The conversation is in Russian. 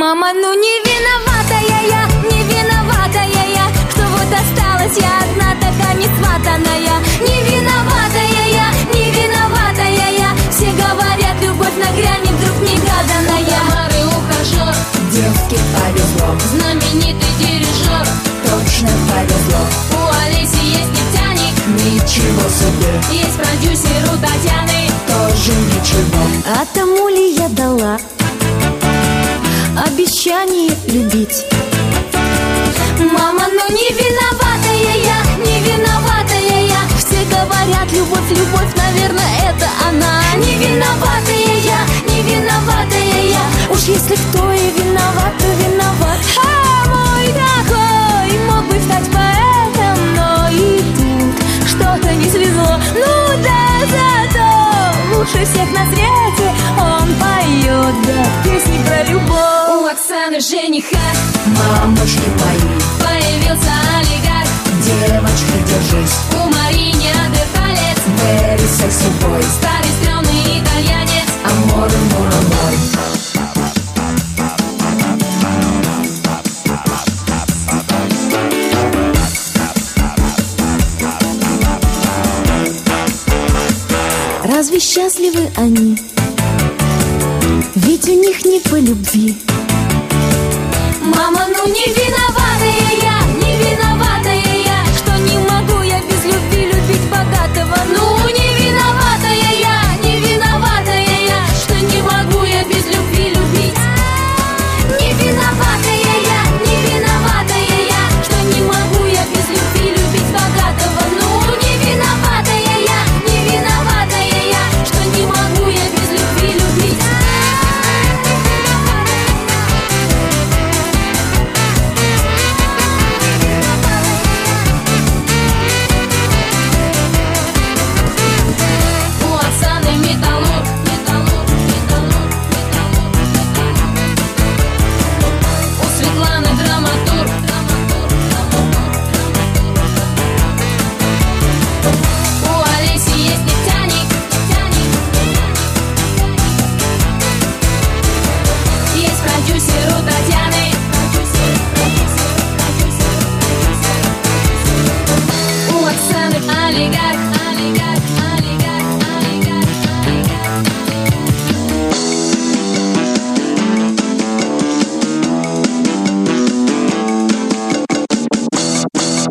Мама, ну не виноватая я, не виноватая я, что вот осталась я одна, такая несватанная. Не виноватая я, не виноватая я, все говорят, любовь на грани, вдруг негаданная. Тамары ухажер, девке повезло, знаменитый дирижер, точно повезло. у Олеси есть нефтяник, Ничего себе, есть продюсер у Татьяны, тоже ничего. А тому ли я дала обещание любить? Мама, ну не виноватая я, не виноватая я, все говорят, любовь, любовь, наверное, это она. Не виноватая я, не виноватая я, уж если кто и виноват, то виноват. А мой такой мог бы стать поэтом, но и тут что-то не свезло. Ну да, зато лучше всех на свете он поет, да, песни про любовь. у Оксаны жениха, Мамочки мои, появился олигарх, девочки, держись, у Марии неандерталец, very sexy boy, старый стрёмный итальянец. амор, амор, амор. Разве счастливы они? Ведь у них не по любви. Мама, ну не виноватая я,